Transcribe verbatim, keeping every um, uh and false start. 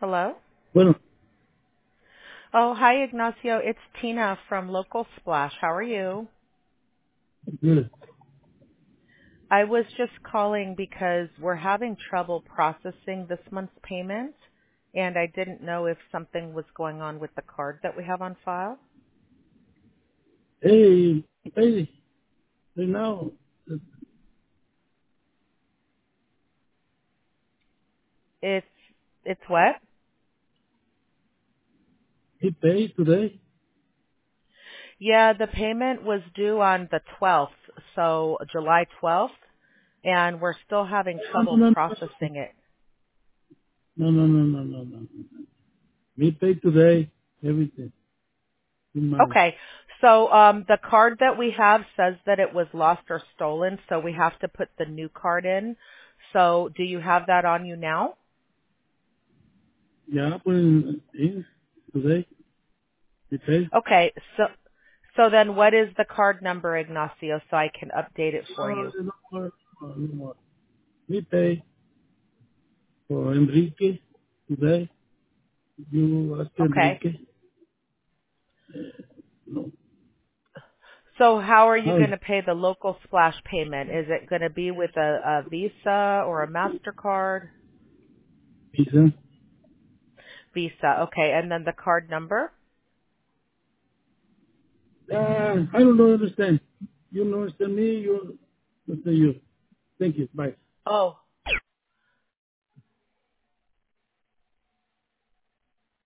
Hello? Bueno, Oh, hi, Ignacio. It's Tina from Local Splash. How are you? good. I was just calling because we're having trouble processing this month's payment, and I didn't know if something was going on with the card that we have on file. Hey, hey, right now, It's it's what? he paid today. Yeah, the payment was due on the twelfth, so July twelfth, and we're still having No, trouble no, processing it. no, no, no, no, no, no. He paid today, everything, two months. Okay. So um, the card that we have says that it was lost or stolen, so we have to put the new card in. So do you have that on you now? Yeah, put in, in today, he paid. Okay. So so then what is the card number, Ignacio, so I can update it for No, you? no more, no more. He paid for Enrique today. You ask Okay. Enrique. No. So how are you How? going to pay the local splash payment? Is it going to be with a, a Visa or a MasterCard? He said, Visa. Okay. And then the card number? uh, I don't know, understand. You don't understand me, you understand you. Thank you, bye. Oh,